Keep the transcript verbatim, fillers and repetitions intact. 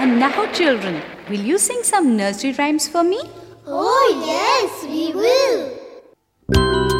And now, children, will you sing some nursery rhymes for me? Oh, yes, we will.